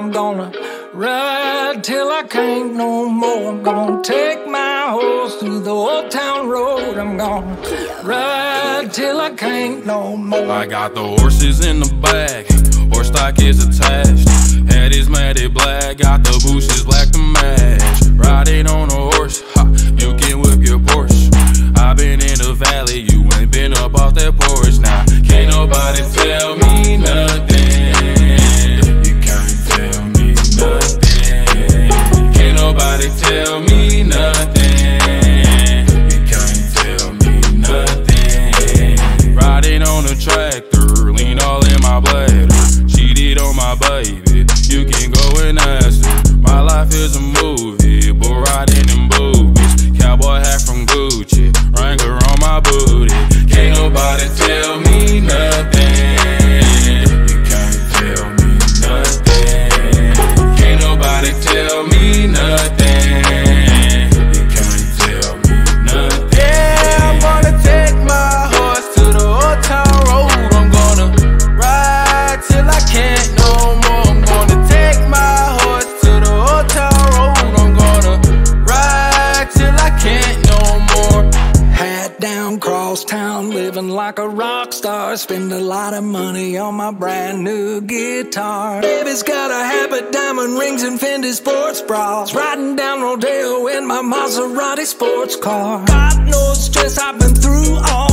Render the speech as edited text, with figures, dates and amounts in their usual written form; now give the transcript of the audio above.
I'm gonna ride till I can't no more. I'm gonna take my horse through the old town road. I'm gonna ride till I can't no more. I got the horses in the back, horse stock is attached. Head is matted black, got the bushes black to match. Riding on a horse, ha, you can whip your Porsche. I been in the valley, you ain't been up off that porch. Now, can't nobody tell me nothing. You can't tell me nothing. Can't nobody tell me nothing. You can't tell me nothing. Riding on a tractor, lean all in my bladder. Cheated on my baby, you can go and ask her. My life is a movie, bull riding in boobies. Cowboy hat from Gucci, Wrangler on my booty. Can't nobody tell me nothing. You can't tell me nothing. Can't nobody tell me nothing. You can't tell me nothing. Yeah, I'm gonna take my horse to the old town road. I'm gonna ride till I can't no more. I'm gonna take my horse to the old town road. I'm gonna ride till I can't no more. Hat down, cross town, living like a rock star. Spend a lot of money on my brand new guitar. Baby's got a habit, diamond rings and Fendi sports bras. Riding down Rodeo in my Maserati sports car. God knows stress I've been through all